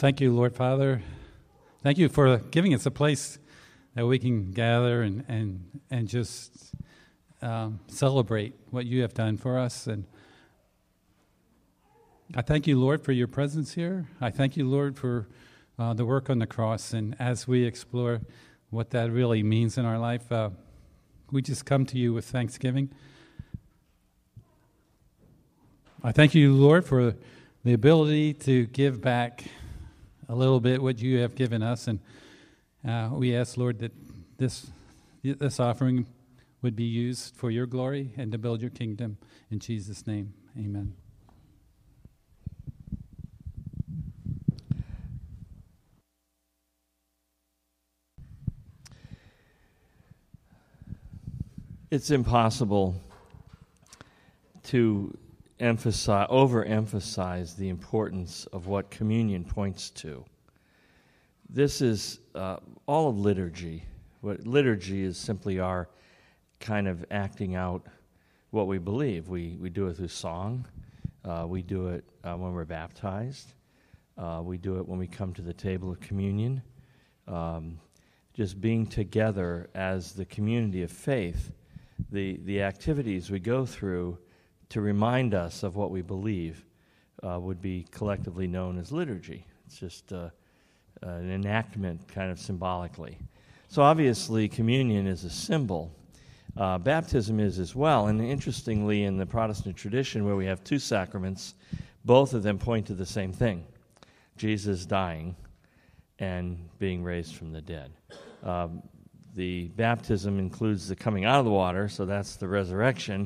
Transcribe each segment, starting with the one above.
Thank you, Lord Father. Thank you for giving us a place that we can gather and just celebrate what you have done for us. And I thank you, Lord, for your presence here. I thank you, Lord, for the work on the cross. And as we explore what that really means in our life, we just come to you with thanksgiving. I thank you, Lord, for the ability to give back a little bit what you have given us. And we ask, Lord, that this offering would be used for your glory and to build your kingdom. In Jesus' name, amen. It's impossible to overemphasize the importance of what communion points to. This is all of liturgy. What liturgy is simply our kind of acting out what we believe. We do it through song. We do it when we're baptized. We do it when we come to the table of communion. Just being together as the community of faith, the activities we go through to remind us of what we believe would be collectively known as liturgy. It's just an enactment kind of symbolically. So obviously communion is a symbol. Baptism is as well. And interestingly, in the Protestant tradition where we have two sacraments, both of them point to the same thing: Jesus dying and being raised from the dead. The baptism includes the coming out of the water, so that's the resurrection.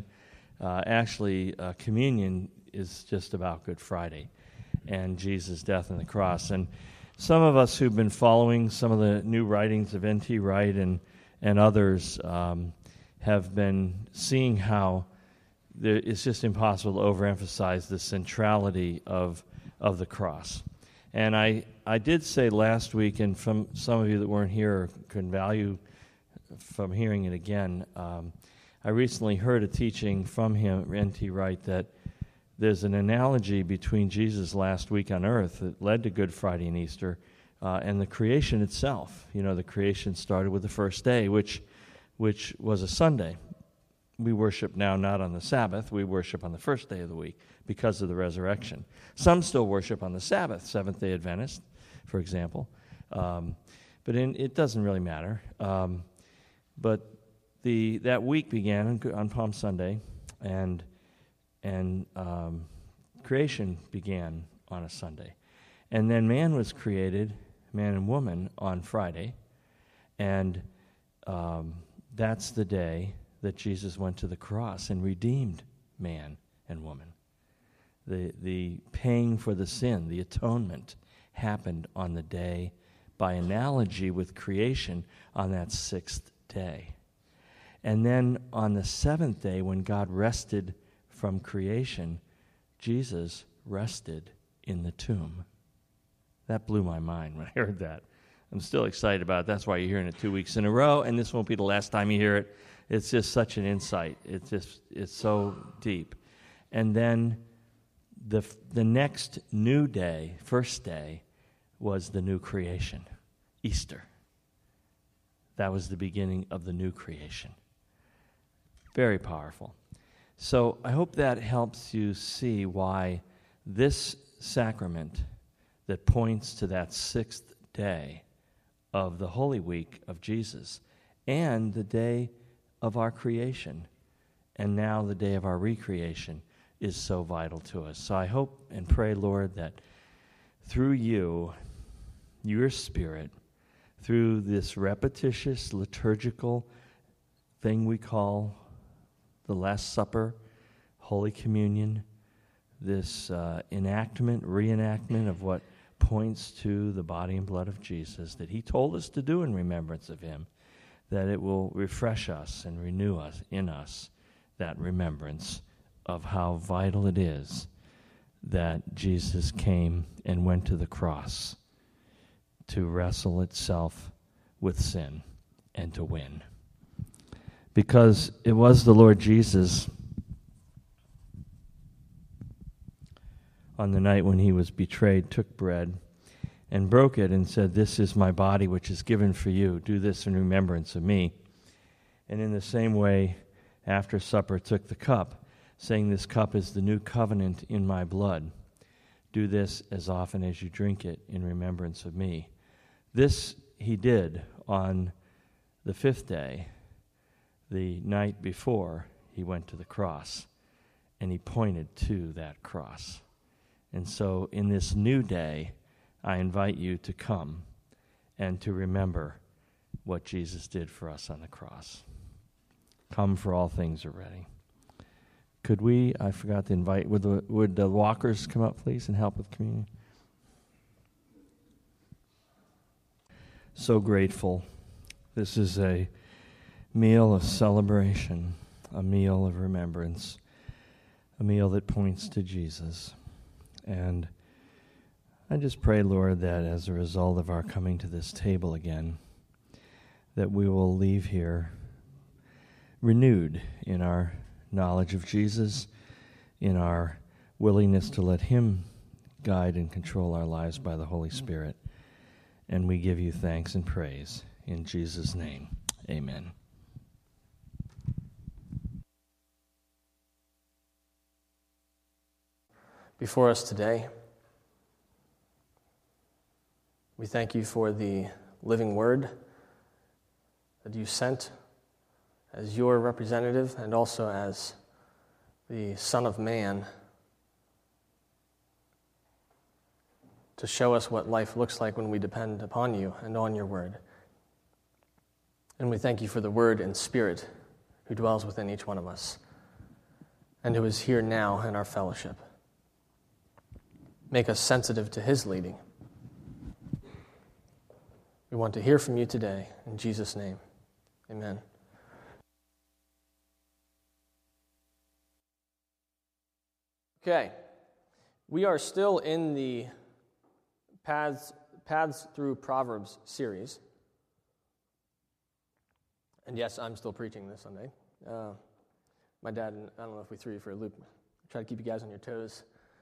Communion is just about Good Friday and Jesus' death on the cross. And some of us who've been following some of the new writings of N.T. Wright and others have been seeing how it's just impossible to overemphasize the centrality of the cross. And I did say last week, and from some of you that weren't here or couldn't value from hearing it again, I recently heard a teaching from him, N.T. Wright, that there's an analogy between Jesus' last week on earth that led to Good Friday and Easter and the creation itself. You know, the creation started with the first day, which was a Sunday. We worship now not on the Sabbath. We worship on the first day of the week because of the resurrection. Some still worship on the Sabbath, Seventh-day Adventist, for example. But it doesn't really matter. But that week began on Palm Sunday, and creation began on a Sunday. And then man was created, man and woman, on Friday. And that's the day that Jesus went to the cross and redeemed man and woman. The paying for the sin, the atonement, happened on the day, by analogy with creation, on that sixth day. And then on the seventh day, when God rested from creation, Jesus rested in the tomb. That blew my mind when I heard that. I'm still excited about it. That's why you're hearing it 2 weeks in a row, and this won't be the last time you hear it. It's just such an insight. It's so deep. And then the next new day, first day, was the new creation, Easter. That was the beginning of the new creation. Very powerful. So I hope that helps you see why this sacrament that points to that sixth day of the Holy Week of Jesus and the day of our creation and now the day of our recreation is so vital to us. So I hope and pray, Lord, that through you, your Spirit, through this repetitious liturgical thing we call the Last Supper, Holy Communion, this reenactment of what points to the body and blood of Jesus that he told us to do in remembrance of him, that it will refresh us and renew us in us that remembrance of how vital it is that Jesus came and went to the cross to wrestle itself with sin and to win. Because it was the Lord Jesus on the night when he was betrayed, took bread, and broke it and said, "This is my body which is given for you. Do this in remembrance of me." And in the same way, after supper, took the cup, saying, "This cup is the new covenant in my blood. Do this as often as you drink it in remembrance of me." This he did on the fifth day, the night before he went to the cross, and he pointed to that cross. And so in this new day, I invite you to come and to remember what Jesus did for us on the cross. Come, for all things are ready. Could we, I forgot to invite, would the walkers come up, please, and help with communion? So grateful. This is a meal of celebration, a meal of remembrance, a meal that points to Jesus. And I just pray, Lord, that as a result of our coming to this table again, that we will leave here renewed in our knowledge of Jesus, in our willingness to let him guide and control our lives by the Holy Spirit. And we give you thanks and praise in Jesus' name. Amen. Before us today, we thank you for the living word that you sent as your representative and also as the Son of Man to show us what life looks like when we depend upon you and on your word. And we thank you for the Word and Spirit who dwells within each one of us and who is here now in our fellowship. Make us sensitive to his leading. We want to hear from you today. In Jesus' name, amen. Okay, we are still in the Paths Through Proverbs series. And yes, I'm still preaching this Sunday. My dad, I don't know if we threw you for a loop. Try to keep you guys on your toes.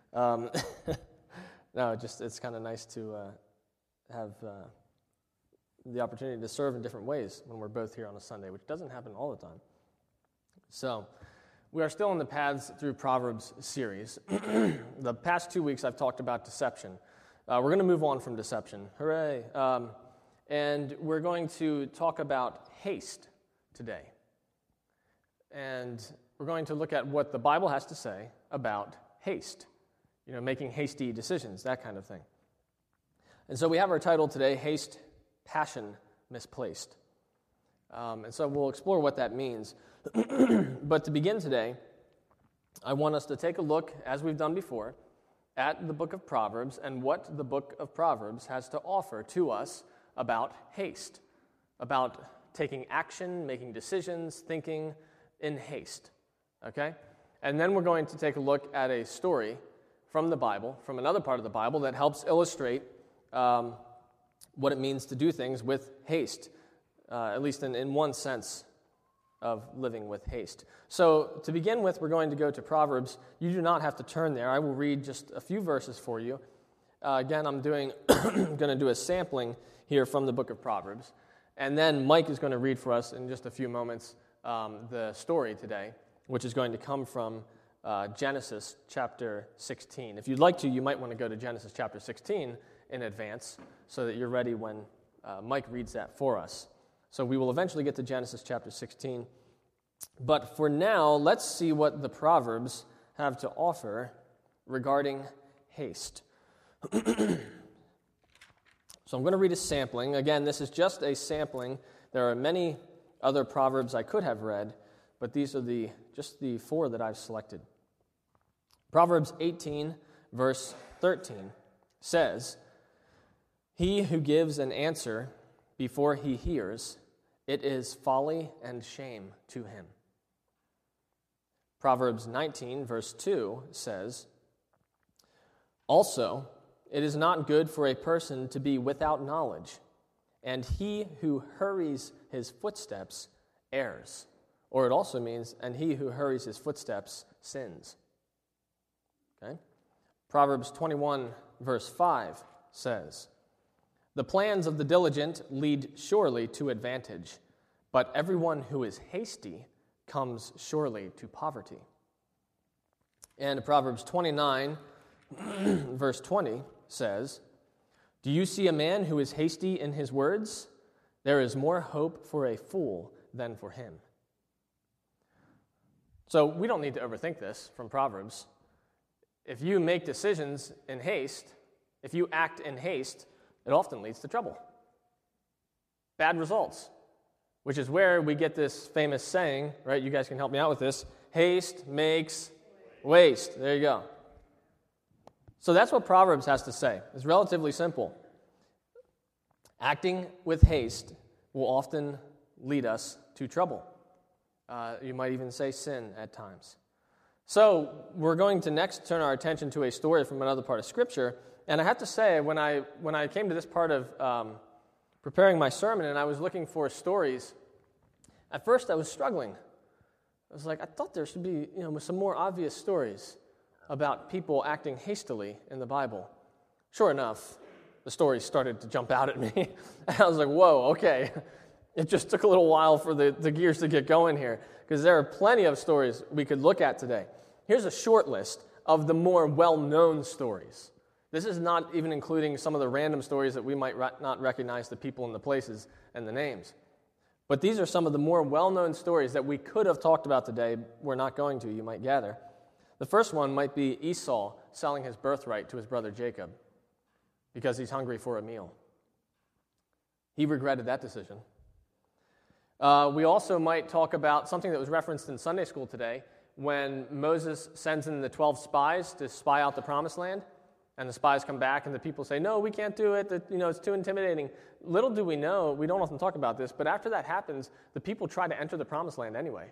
No, it's kind of nice to have the opportunity to serve in different ways when we're both here on a Sunday, which doesn't happen all the time. So, we are still in the Paths Through Proverbs series. The past 2 weeks I've talked about deception. We're going to move on from deception. Hooray! And we're going to talk about haste today. And we're going to look at what the Bible has to say about haste. Making hasty decisions, that kind of thing. And so we have our title today, Haste, Passion Misplaced. And so we'll explore what that means. But to begin today, I want us to take a look, as we've done before, at the book of Proverbs and what the book of Proverbs has to offer to us about haste, about taking action, making decisions, thinking in haste. Okay? And then we're going to take a look at a story from the Bible, from another part of the Bible, that helps illustrate what it means to do things with haste, at least in one sense of living with haste. So to begin with, we're going to go to Proverbs. You do not have to turn there. I will read just a few verses for you. Again, I'm going to do a sampling here from the book of Proverbs. And then Mike is going to read for us in just a few moments the story today, which is going to come from Genesis chapter 16. If you'd like to, you might want to go to Genesis chapter 16 in advance so that you're ready when Mike reads that for us. So we will eventually get to Genesis chapter 16. But for now, let's see what the Proverbs have to offer regarding haste. So I'm going to read a sampling. Again, this is just a sampling. There are many other Proverbs I could have read, but these are just the four that I've selected. Proverbs 18, verse 13 says, "He who gives an answer before he hears, it is folly and shame to him." Proverbs 19, verse 2 says, "Also, it is not good for a person to be without knowledge, and he who hurries his footsteps errs." Or it also means, "and he who hurries his footsteps sins." Okay? Proverbs 21, verse 5 says, The plans of the diligent lead surely to advantage, but everyone who is hasty comes surely to poverty. And Proverbs 29, verse 20 says, "Do you see a man who is hasty in his words? There is more hope for a fool than for him." So we don't need to overthink this from Proverbs. If you make decisions in haste, if you act in haste, it often leads to trouble. Bad results, which is where we get this famous saying, right? You guys can help me out with this. Haste makes waste. There you go. So that's what Proverbs has to say. It's relatively simple. Acting with haste will often lead us to trouble. You might even say sin at times. So we're going to next turn our attention to a story from another part of Scripture. And I have to say, when I came to this part of preparing my sermon and I was looking for stories, at first I was struggling. I was like, I thought there should be some more obvious stories about people acting hastily in the Bible. Sure enough, the stories started to jump out at me. And I was like, whoa, okay. It just took a little while for the gears to get going here, because there are plenty of stories we could look at today. Here's a short list of the more well-known stories. This is not even including some of the random stories that we might not recognize the people and the places and the names. But these are some of the more well-known stories that we could have talked about today. We're not going to, you might gather. The first one might be Esau selling his birthright to his brother Jacob because he's hungry for a meal. He regretted that decision. We also might talk about something that was referenced in Sunday school today when Moses sends in the 12 spies to spy out the promised land, and the spies come back and the people say, no, we can't do it, it's too intimidating. Little do we know, we don't often talk about this, but after that happens, the people try to enter the promised land anyway.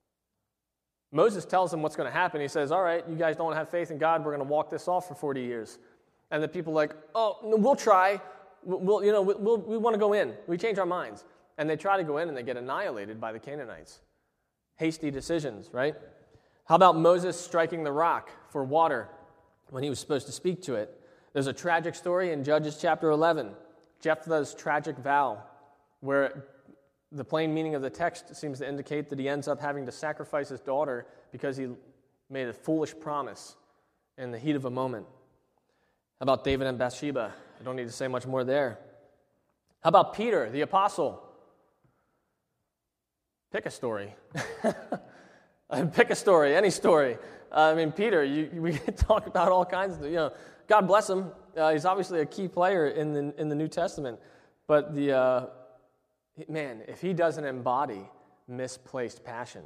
Moses tells them what's going to happen. He says, all right, you guys don't have faith in God, we're going to walk this off for 40 years. And the people are like, oh, no, we'll try, we want to go in, we change our minds. And they try to go in and they get annihilated by the Canaanites. Hasty decisions, right? How about Moses striking the rock for water when he was supposed to speak to it? There's a tragic story in Judges chapter 11, Jephthah's tragic vow, where the plain meaning of the text seems to indicate that he ends up having to sacrifice his daughter because he made a foolish promise in the heat of a moment. How about David and Bathsheba? I don't need to say much more there. How about Peter, the apostle? Pick a story. Pick a story, any story. Peter, we could talk about all kinds of, God bless him. He's obviously a key player in the New Testament. But if he doesn't embody misplaced passion,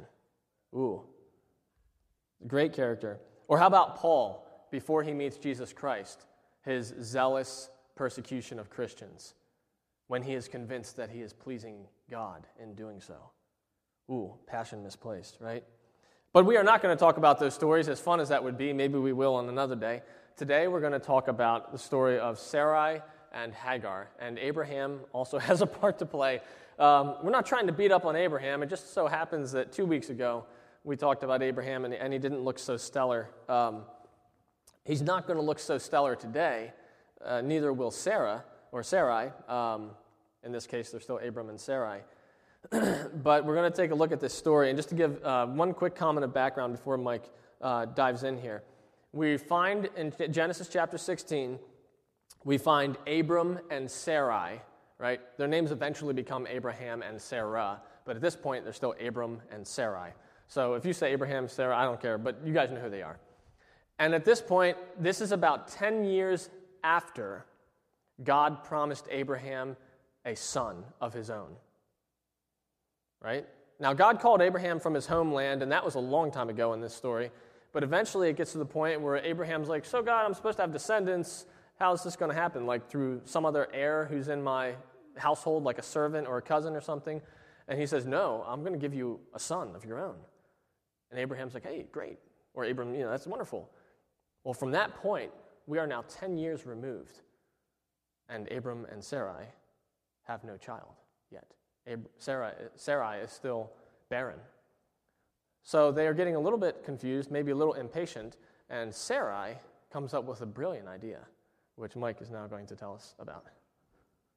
great character. Or how about Paul, before he meets Jesus Christ, his zealous persecution of Christians, when he is convinced that he is pleasing God in doing so? Passion misplaced, right? But we are not going to talk about those stories, as fun as that would be. Maybe we will on another day. Today we're going to talk about the story of Sarai and Hagar, and Abraham also has a part to play. We're not trying to beat up on Abraham. It just so happens that 2 weeks ago we talked about Abraham, and he didn't look so stellar. He's not going to look so stellar today. Neither will Sarah or Sarai. In this case, they're still Abram and Sarai. But we're going to take a look at this story, and just to give one quick comment of background before Mike dives in here. We find in Genesis chapter 16, we find Abram and Sarai, right? Their names eventually become Abraham and Sarah, but at this point, they're still Abram and Sarai. So if you say Abraham, Sarah, I don't care, but you guys know who they are. And at this point, this is about 10 years after God promised Abraham a son of his own. Right? Now, God called Abraham from his homeland, and that was a long time ago in this story. But eventually it gets to the point where Abraham's like, so God, I'm supposed to have descendants. How is this going to happen? Like through some other heir who's in my household, like a servant or a cousin or something? And he says, no, I'm going to give you a son of your own. And Abraham's like, hey, great. Or Abram, that's wonderful. Well, from that point, we are now 10 years removed. And Abram and Sarai have no child yet. Sarai is still barren. So they are getting a little bit confused, maybe a little impatient, and Sarai comes up with a brilliant idea, which Mike is now going to tell us about.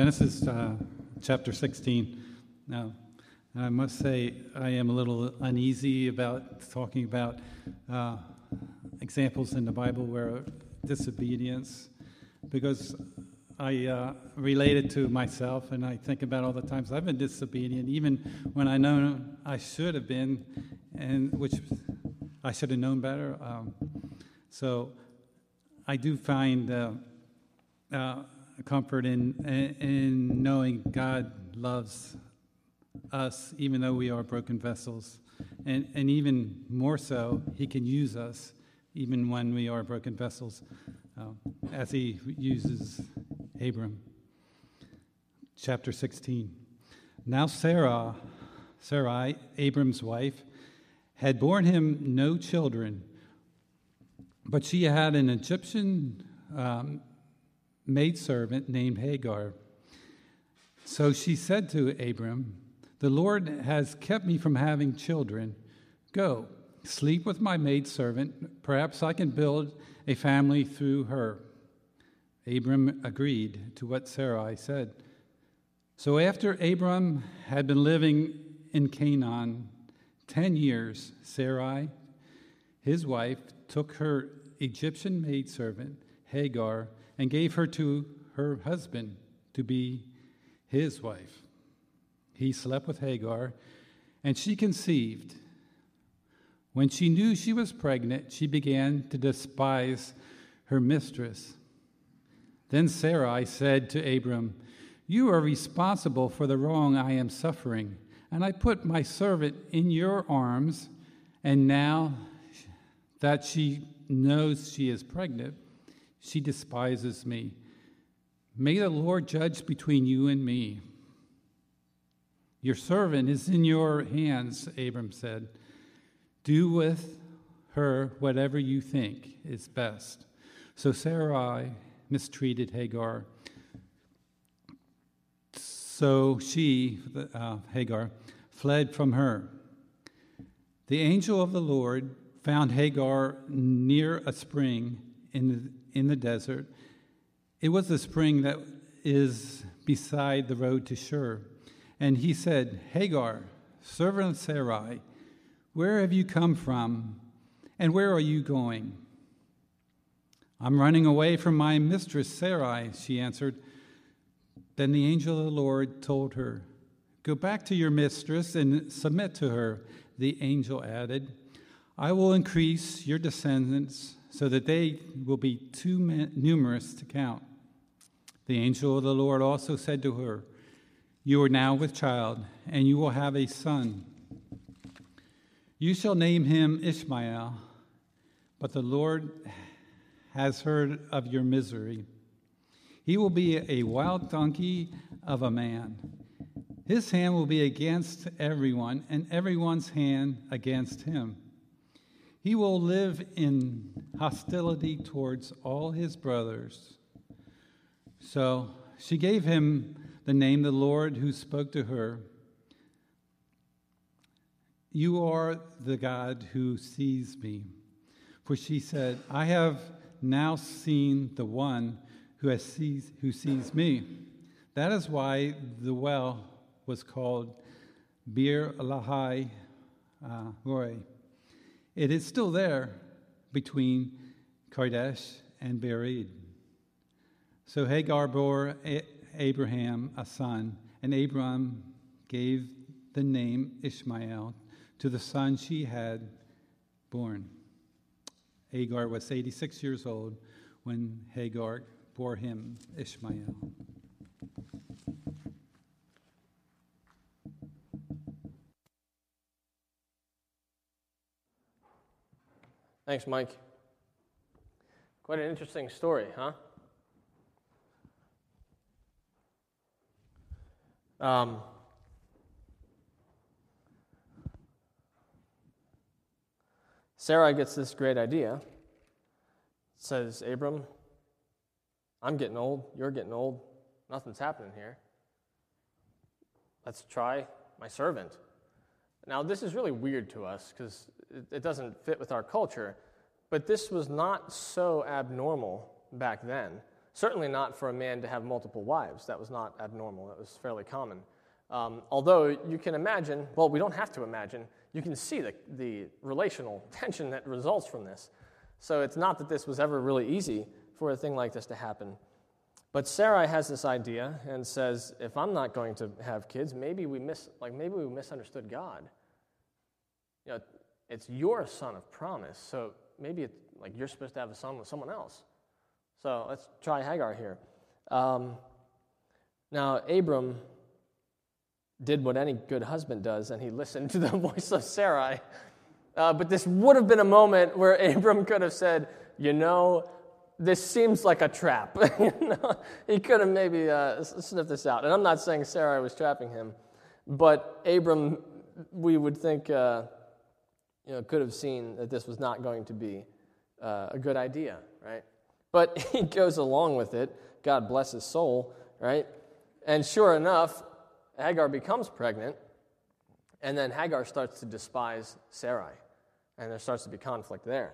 Genesis chapter 16. Now, I must say I am a little uneasy about talking about examples in the Bible where disobedience, because I relate it to myself, and I think about all the times I've been disobedient, even when I know I should have been, and which I should have known better. So I do find comfort in knowing God loves us, even though we are broken vessels, and even more so, He can use us even when we are broken vessels, as He uses Abram. Chapter 16. Now Sarai, Abram's wife, had borne him no children, but she had an Egyptian maidservant named Hagar. So she said to Abram, "The Lord has kept me from having children. Go, sleep with my maidservant. Perhaps I can build a family through her." Abram agreed to what Sarai said. So after Abram had been living in Canaan 10 years, Sarai, his wife, took her Egyptian maidservant, Hagar, and gave her to her husband to be his wife. He slept with Hagar, and she conceived. When she knew she was pregnant, she began to despise her mistress. Then Sarai said to Abram, "You are responsible for the wrong I am suffering, and I put my servant in your arms, and now that she knows she is pregnant, she despises me. May the Lord judge between you and me." "Your servant is in your hands," Abram said. "Do with her whatever you think is best." So Sarai mistreated Hagar. So she, Hagar, fled from her. The angel of the Lord found Hagar near a spring in the desert. It was the spring that is beside the road to Shur. And he said, "Hagar, servant of Sarai, where have you come from, and where are you going?" "I'm running away from my mistress Sarai," she answered. Then the angel of the Lord told her, "Go back to your mistress and submit to her." The angel added, "I will increase your descendants so that they will be too numerous to count." The angel of the Lord also said to her, "You are now with child, and you will have a son. You shall name him Ishmael, but the Lord has heard of your misery. He will be a wild donkey of a man. His hand will be against everyone, and everyone's hand against him. He will live in hostility towards all his brothers." So she gave him the name the Lord who spoke to her, "You are the God who sees me." For she said, "I have now seen the one who sees me." That is why the well was called Bir Lahai Roi. It is still there between Kadesh and Bered. So Hagar bore Abraham a son, and Abram gave the name Ishmael to the son she had born. Hagar was 86 years old when Hagar bore him Ishmael. Thanks, Mike. Quite an interesting story, huh? Sarah gets this great idea. Says, "Abram, I'm getting old, you're getting old, nothing's happening here. Let's try my servant." Now, this is really weird to us because it doesn't fit with our culture, but this was not so abnormal back then. Certainly not for a man to have multiple wives. That was not abnormal. That was fairly common. Although you can imagine, well, we don't have to imagine, you can see the relational tension that results from this. So it's not that this was ever really easy for a thing like this to happen. But Sarai has this idea and says, if I'm not going to have kids, maybe we misunderstood God. You know, it's your son of promise, so maybe it's like you're supposed to have a son with someone else. So let's try Hagar here. Now, Abram did what any good husband does, and he listened to the voice of Sarai. But this would have been a moment where Abram could have said, this seems like a trap. He could have maybe sniffed this out. And I'm not saying Sarai was trapping him, but Abram, we would think, could have seen that this was not going to be a good idea, right? But he goes along with it. God bless his soul, right? And sure enough, Hagar becomes pregnant, and then Hagar starts to despise Sarai, and there starts to be conflict there.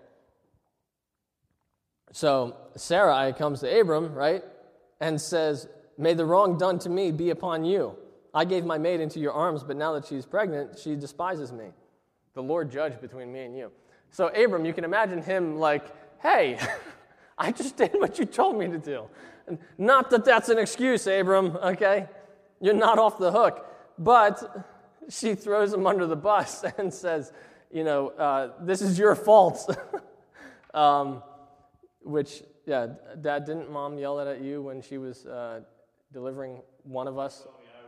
So Sarai comes to Abram, right, and says, may the wrong done to me be upon you. I gave my maid into your arms, but now that she's pregnant, she despises me. The Lord judge between me and you. So Abram, you can imagine him like, hey, I just did what you told me to do. And not that that's an excuse, Abram, okay? You're not off the hook. But she throws him under the bus and says, this is your fault. Which, Dad, didn't Mom yell that at you when she was delivering one of us?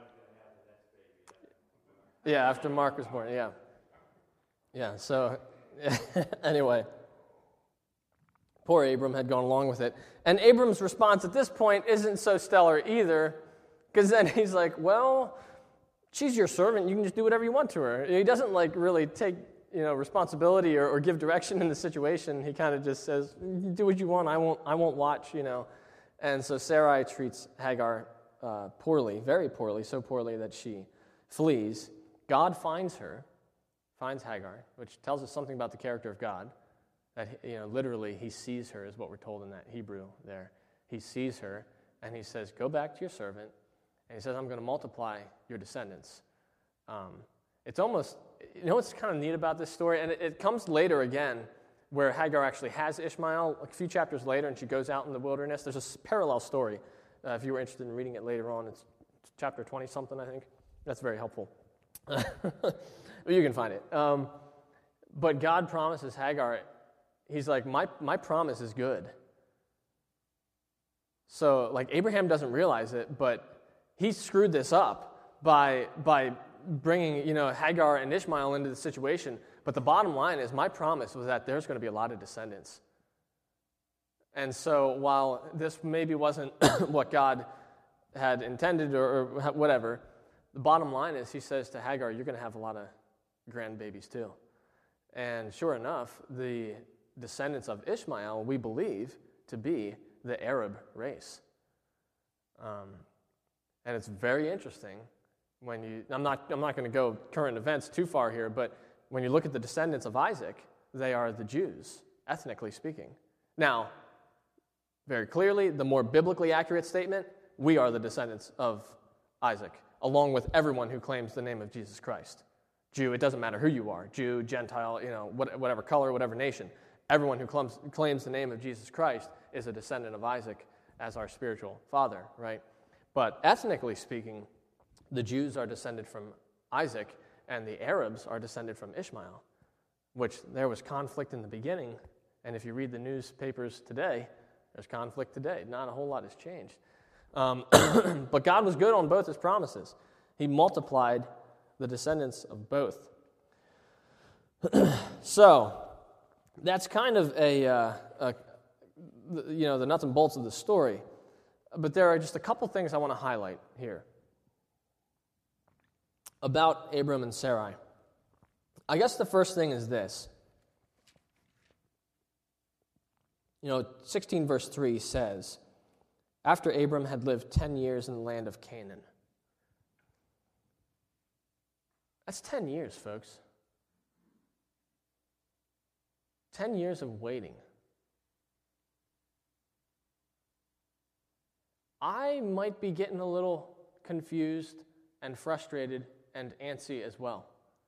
Yeah, after Mark was born, yeah. Yeah, so anyway, poor Abram had gone along with it. And Abram's response at this point isn't so stellar either, because then he's like, well, she's your servant. You can just do whatever you want to her. He doesn't really take responsibility or give direction in the situation. He kind of just says, do what you want. I won't watch, And so Sarai treats Hagar poorly, very poorly, so poorly that she flees. God finds Hagar, which tells us something about the character of God. That literally he sees her is what we're told in that Hebrew there. He sees her and he says, go back to your servant. And he says, I'm going to multiply your descendants. It's almost, what's kind of neat about this story? And it comes later again where Hagar actually has Ishmael a few chapters later, and she goes out in the wilderness. There's a parallel story. If you were interested in reading it later on, it's chapter 20-something, I think. That's very helpful. You can find it. But God promises Hagar, he's like, my promise is good. So, Abraham doesn't realize it, but he screwed this up by bringing, Hagar and Ishmael into the situation. But the bottom line is my promise was that there's going to be a lot of descendants. And so while this maybe wasn't what God had intended or whatever, the bottom line is he says to Hagar, you're going to have a lot of grandbabies too. And sure enough, the descendants of Ishmael, we believe to be the Arab race. And it's very interesting when I'm not going to go current events too far here, but when you look at the descendants of Isaac, they are the Jews, ethnically speaking. Now, very clearly, the more biblically accurate statement, we are the descendants of Isaac, along with everyone who claims the name of Jesus Christ. Jew, it doesn't matter who you are, Jew, Gentile, whatever color, whatever nation. Everyone who claims the name of Jesus Christ is a descendant of Isaac as our spiritual father, right? But ethnically speaking, the Jews are descended from Isaac, and the Arabs are descended from Ishmael, which there was conflict in the beginning, and if you read the newspapers today, there's conflict today. Not a whole lot has changed. But God was good on both his promises. He multiplied the descendants of both. So, that's kind of the nuts and bolts of the story. But there are just a couple things I want to highlight here about Abram and Sarai. I guess the first thing is this. 16 verse 3 says, after Abram had lived 10 years in the land of Canaan. That's 10 years, folks. 10 years of waiting. I might be getting a little confused and frustrated and antsy as well.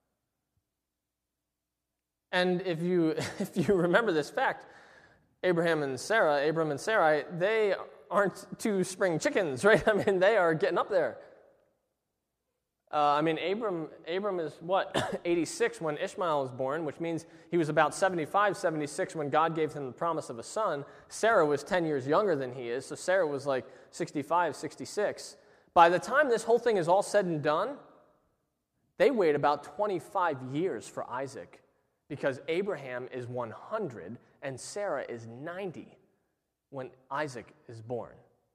And if you remember this fact, Abram and Sarai, they aren't two spring chickens, right? I mean, they are getting up there. Abram is, 86 when Ishmael was born, which means he was about 75, 76 when God gave him the promise of a son. Sarah was 10 years younger than he is, so Sarah was like 65, 66. By the time this whole thing is all said and done, they wait about 25 years for Isaac, because Abraham is 100 and Sarah is 90 when Isaac is born.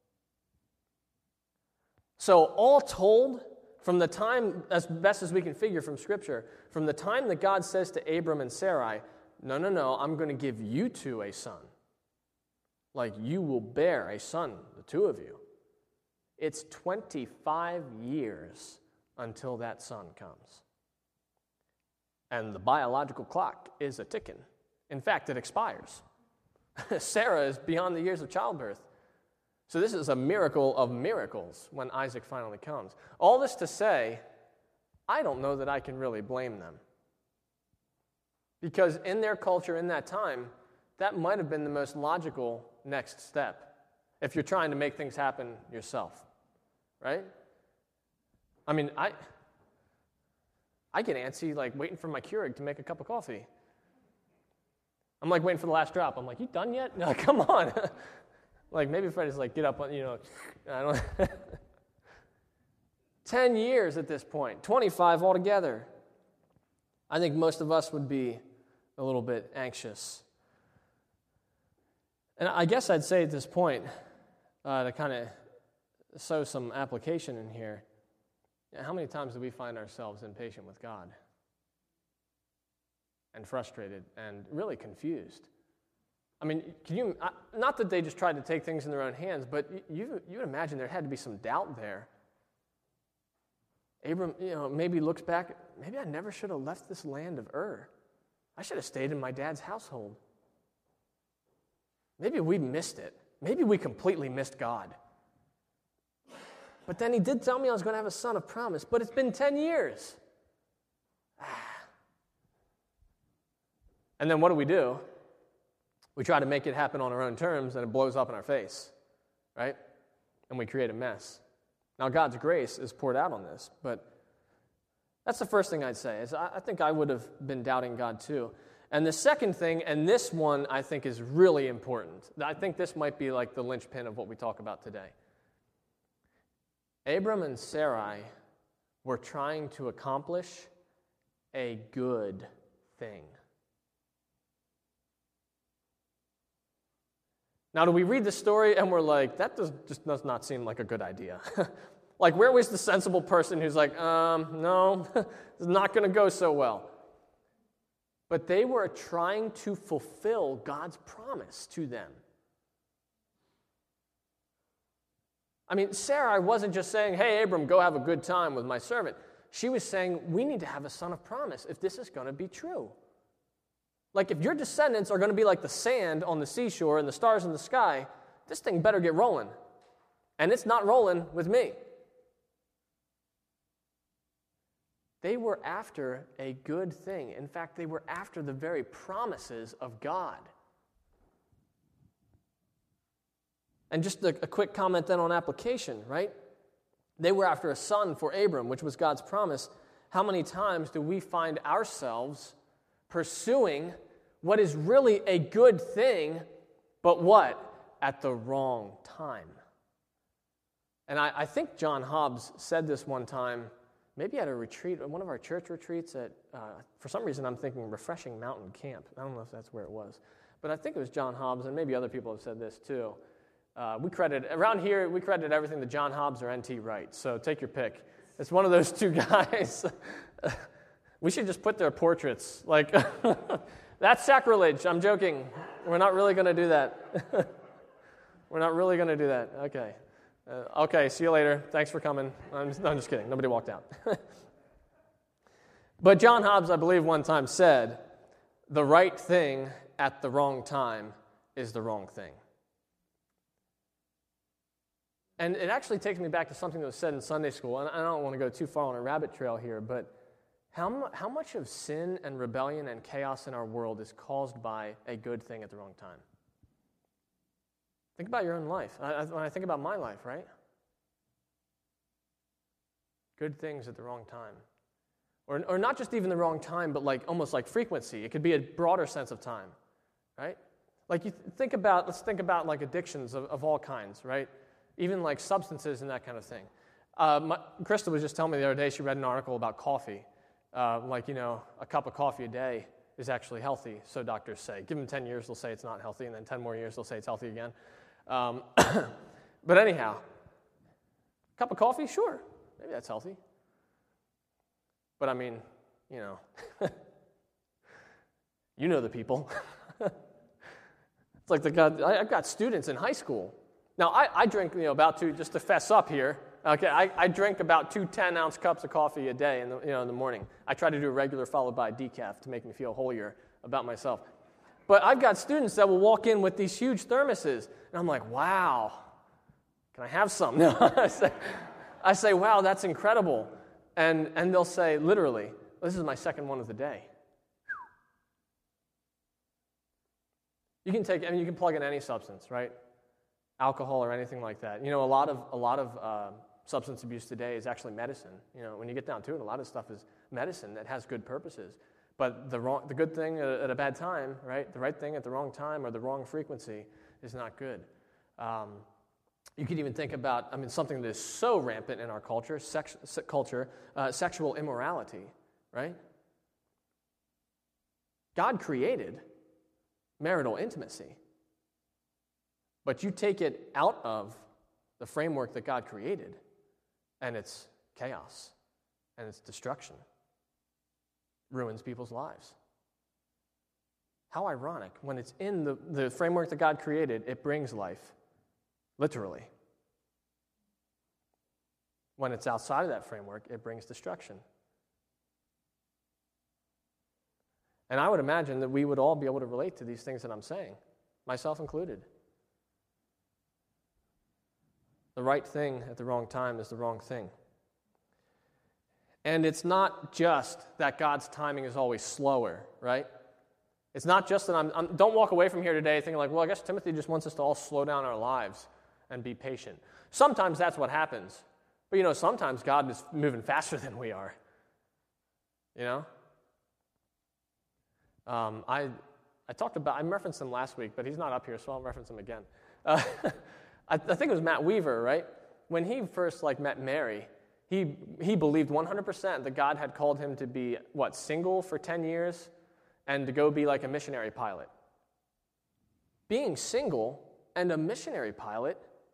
So all told, from the time, as best as we can figure from Scripture, from the time that God says to Abram and Sarai, no, I'm going to give you two a son. Like, you will bear a son, the two of you. It's 25 years until that son comes. And the biological clock is a ticking. In fact, it expires. Sarah is beyond the years of childbirth. So this is a miracle of miracles when Isaac finally comes. All this to say, I don't know that I can really blame them. Because in their culture, in that time, that might have been the most logical next step if you're trying to make things happen yourself, right? I mean, I get antsy, like, waiting for my Keurig to make a cup of coffee. I'm, like, waiting for the last drop. I'm like, you done yet? No, come on. Like, maybe if I just, like, get up on, I don't 10 years at this point, 25 altogether. I think most of us would be a little bit anxious. And I guess I'd say at this point, to kind of sow some application in here, how many times do we find ourselves impatient with God? And frustrated and really confused? I mean, not that they just tried to take things in their own hands, but you would imagine there had to be some doubt there. Abram, maybe looks back, maybe I never should have left this land of Ur. I should have stayed in my dad's household. Maybe we missed it. Maybe we completely missed God. But then he did tell me I was going to have a son of promise, but it's been 10 years. And then what do? We try to make it happen on our own terms, and it blows up in our face, right? And we create a mess. Now, God's grace is poured out on this, but that's the first thing I'd say, is I think I would have been doubting God too. And the second thing, and this one I think is really important, I think this might be like the linchpin of what we talk about today. Abram and Sarai were trying to accomplish a good thing. Now, do we read the story and we're like, that just does not seem like a good idea? Like, where was the sensible person who's like, no, it's not going to go so well? But they were trying to fulfill God's promise to them. I mean, Sarai wasn't just saying, hey, Abram, go have a good time with my servant. She was saying, we need to have a son of promise if this is going to be true. Like, if your descendants are going to be like the sand on the seashore and the stars in the sky, this thing better get rolling. And it's not rolling with me. They were after a good thing. In fact, they were after the very promises of God. And just a quick comment then on application, right? They were after a son for Abram, which was God's promise. How many times do we find ourselves pursuing what is really a good thing, but what? At the wrong time. And I think John Hobbs said this one time, maybe at a retreat, one of our church retreats at, for some reason I'm thinking Refreshing Mountain Camp. I don't know if that's where it was. But I think it was John Hobbs, and maybe other people have said this too. Around here, we credit everything to John Hobbs or N.T. Wright, so take your pick. It's one of those two guys. We should just put their portraits. Like, that's sacrilege. I'm joking. We're not really going to do that. We're not really going to do that. Okay. Okay, see you later. Thanks for coming. I'm just kidding. Nobody walked out. But John Hobbs, I believe, one time said, the right thing at the wrong time is the wrong thing. And it actually takes me back to something that was said in Sunday school, and I don't want to go too far on a rabbit trail here, but how much of sin and rebellion and chaos in our world is caused by a good thing at the wrong time? Think about your own life. When I think about my life, right? Good things at the wrong time. Or not just even the wrong time, but almost like frequency. It could be a broader sense of time, right? Like let's think about like addictions of all kinds, right? Even like substances and that kind of thing. Krista was just telling me the other day she read an article about coffee. A cup of coffee a day is actually healthy, so doctors say. Give them 10 years, they'll say it's not healthy, and then 10 more years, they'll say it's healthy again. But anyhow, cup of coffee, sure, maybe that's healthy. But I mean, you know the people. It's like I've got students in high school. Now, I drink, just to fess up here, okay, I drink about 2 10-ounce cups of coffee a day in the morning. I try to do a regular followed by a decaf to make me feel holier about myself. But I've got students that will walk in with these huge thermoses, and I'm like, wow, can I have some? No, I say, wow, that's incredible. And they'll say, literally, this is my second one of the day. You can plug in any substance, right? Alcohol or anything like that. A lot of substance abuse today is actually medicine. When you get down to it, a lot of stuff is medicine that has good purposes. But the good thing at a bad time, right? The right thing at the wrong time or the wrong frequency is not good. You could even think about, something that is so rampant in our culture, sexual immorality, right? God created marital intimacy. But you take it out of the framework that God created, and it's chaos, and it's destruction. Ruins people's lives. How ironic. When it's in the framework that God created, it brings life, literally. When it's outside of that framework, it brings destruction. And I would imagine that we would all be able to relate to these things that I'm saying, myself included. The right thing at the wrong time is the wrong thing. And it's not just that God's timing is always slower, right? It's not just that don't walk away from here today thinking I guess Timothy just wants us to all slow down our lives and be patient. Sometimes that's what happens. But sometimes God is moving faster than we are. I referenced him last week, but he's not up here, so I'll reference him again. I think it was Matt Weaver, right? When he first met Mary, he believed 100% that God had called him to be, single for 10 years and to go be like a missionary pilot. Being single and a missionary pilot,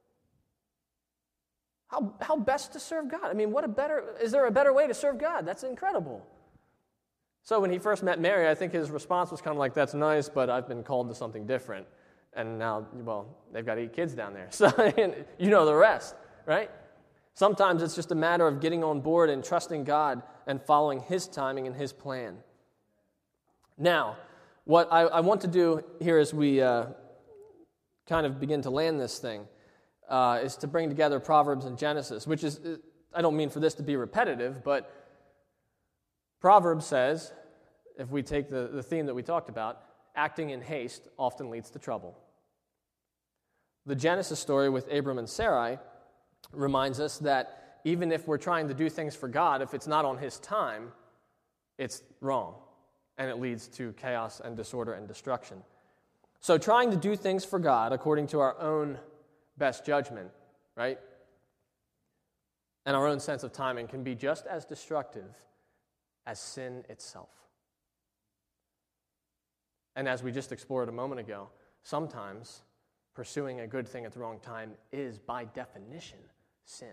how best to serve God? Is there a better way to serve God? That's incredible. So when he first met Mary, I think his response was kind of that's nice, but I've been called to something different. And now, they've got 8 kids down there. So you know the rest, right? Sometimes it's just a matter of getting on board and trusting God and following His timing and His plan. Now, what I want to do here as we kind of begin to land this thing is to bring together Proverbs and Genesis, which is, I don't mean for this to be repetitive, but Proverbs says, if we take the theme that we talked about, acting in haste often leads to trouble. The Genesis story with Abram and Sarai reminds us that even if we're trying to do things for God, if it's not on His time, it's wrong, and it leads to chaos and disorder and destruction. So trying to do things for God according to our own best judgment, right, and our own sense of timing can be just as destructive as sin itself. And as we just explored a moment ago, sometimes pursuing a good thing at the wrong time is, by definition, sin.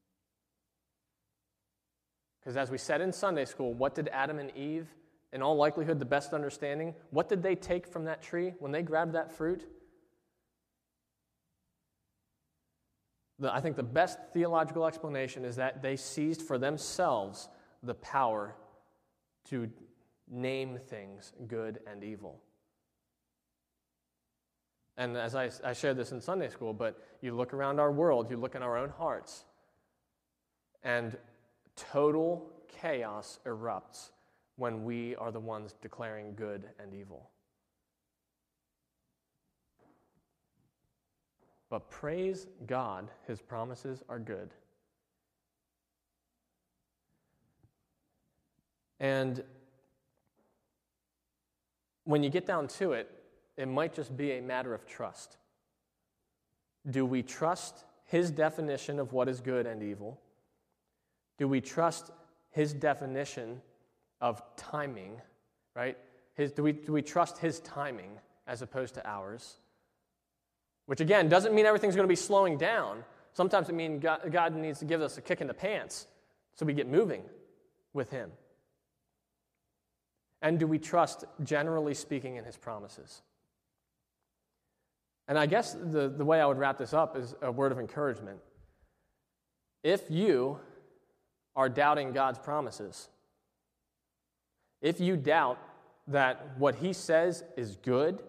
Because as we said in Sunday school, what did Adam and Eve, in all likelihood, the best understanding, what did they take from that tree when they grabbed that fruit? I think the best theological explanation is that they seized for themselves the power to name things good and evil. And as I shared this in Sunday school, but you look around our world, you look in our own hearts, and total chaos erupts when we are the ones declaring good and evil. But praise God, his promises are good. And when you get down to it, it might just be a matter of trust. Do we trust his definition of what is good and evil? Do we trust his definition of timing, right? Do we trust his timing as opposed to ours? Which, again, doesn't mean everything's going to be slowing down. Sometimes it means God needs to give us a kick in the pants so we get moving with him. And do we trust, generally speaking, in his promises? And I guess the way I would wrap this up is a word of encouragement. If you are doubting God's promises, if you doubt that what he says is good,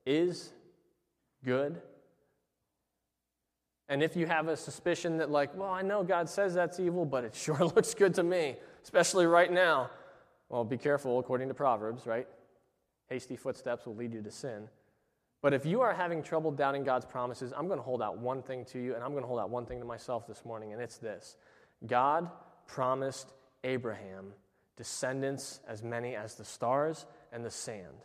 and if you have a suspicion that well, I know God says that's evil, but it sure looks good to me, especially right now, well, be careful, according to Proverbs, right? Hasty footsteps will lead you to sin. But if you are having trouble doubting God's promises, I'm going to hold out one thing to you, and I'm going to hold out one thing to myself this morning, and it's this. God promised Abraham descendants as many as the stars and the sand.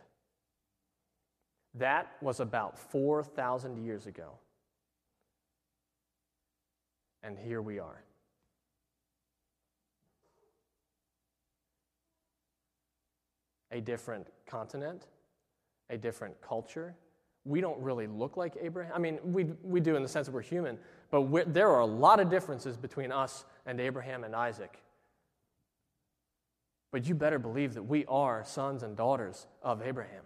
That was about 4,000 years ago. And here we are. A different continent, a different culture. We don't really look like Abraham. I mean, we do in the sense that we're human, but there are a lot of differences between us and Abraham and Isaac. But you better believe that we are sons and daughters of Abraham.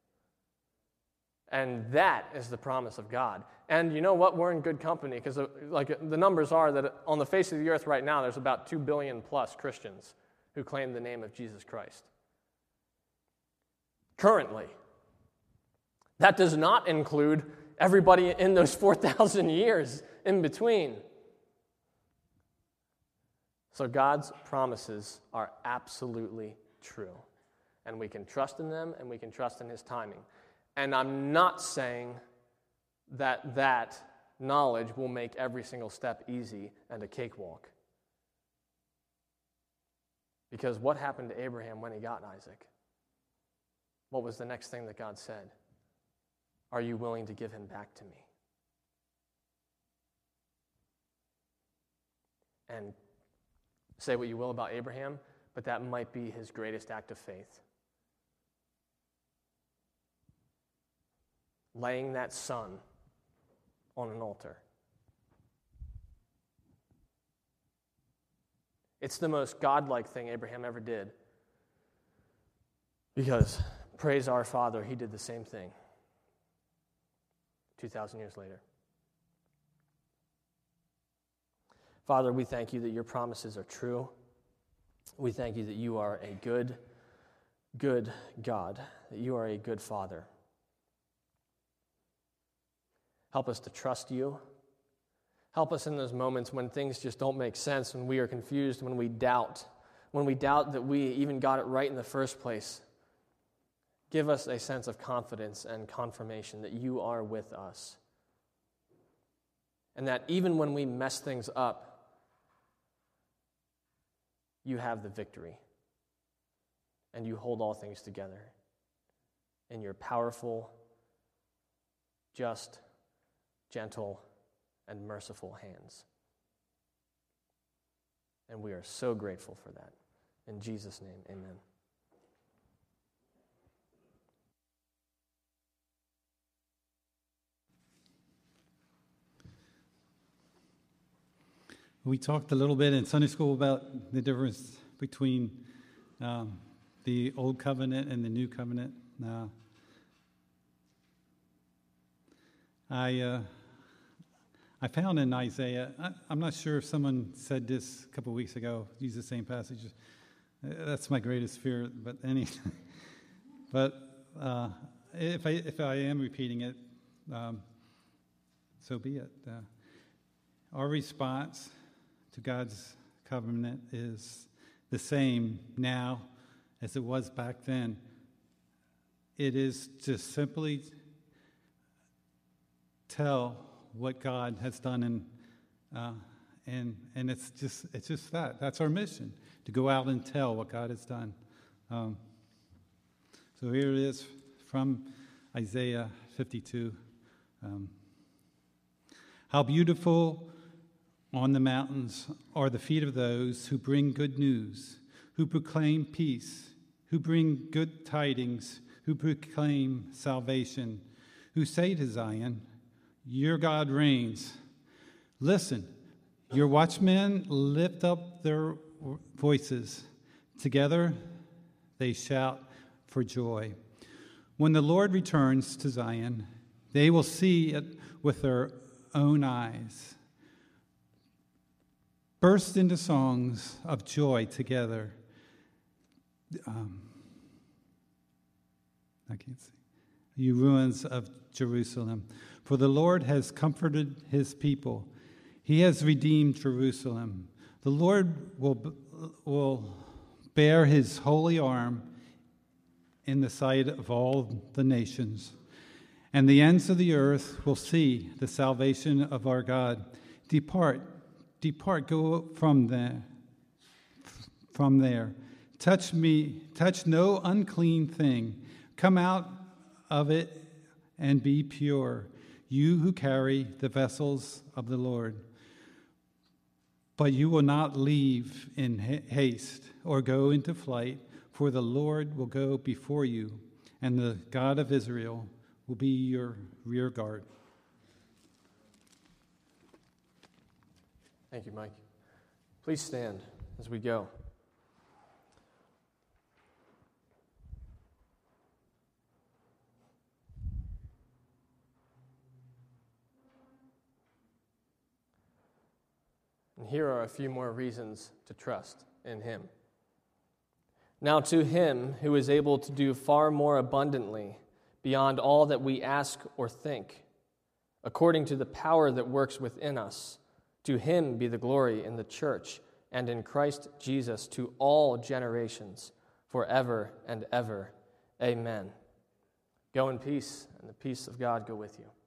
And that is the promise of God. And you know what? We're in good company because the numbers are that on the face of the earth right now, there's about 2 billion plus Christians who claim the name of Jesus Christ. Currently. That does not include everybody in those 4,000 years in between. So God's promises are absolutely true. And we can trust in them, and we can trust in his timing. And I'm not saying that knowledge will make every single step easy and a cakewalk. Because what happened to Abraham when he got Isaac? What was the next thing that God said? Are you willing to give him back to me? And say what you will about Abraham, but that might be his greatest act of faith. Laying that son on an altar. It's the most godlike thing Abraham ever did. Because, praise our Father, he did the same thing 2,000 years later. Father, we thank you that your promises are true. We thank you that you are a good, good God, that you are a good Father. Help us to trust you. Help us in those moments when things just don't make sense, when we are confused, when we doubt that we even got it right in the first place. Give us a sense of confidence and confirmation that you are with us. And that even when we mess things up, you have the victory. And you hold all things together in your powerful, just, gentle, and merciful hands. And we are so grateful for that. In Jesus' name, amen. We talked a little bit in Sunday school about the difference between the Old Covenant and the New Covenant. I found in Isaiah, I'm not sure if someone said this a couple of weeks ago, use the same passage. That's my greatest fear, but if I am repeating it, so be it. Our response to God's covenant is the same now as it was back then. It is to simply tell what God has done, and it's just that. That's our mission, to go out and tell what God has done. So here it is from Isaiah 52. How beautiful on the mountains are the feet of those who bring good news, who proclaim peace, who bring good tidings, who proclaim salvation, who say to Zion, your God reigns. Listen, your watchmen lift up their voices. Together they shout for joy. When the Lord returns to Zion, they will see it with their own eyes. Burst into songs of joy together. I can't see. You ruins of Jerusalem. For the Lord has comforted his people. He has redeemed Jerusalem. The Lord will bear his holy arm in the sight of all the nations. And the ends of the earth will see the salvation of our God. Depart, go from there. Touch no unclean thing. Come out of it and be pure, you who carry the vessels of the Lord. But you will not leave in haste or go into flight, for the Lord will go before you, and the God of Israel will be your rear guard. Thank you, Mike. Please stand as we go. And here are a few more reasons to trust in him. Now to him who is able to do far more abundantly beyond all that we ask or think, according to the power that works within us, to him be the glory in the church and in Christ Jesus to all generations, forever and ever. Amen. Go in peace, and the peace of God go with you.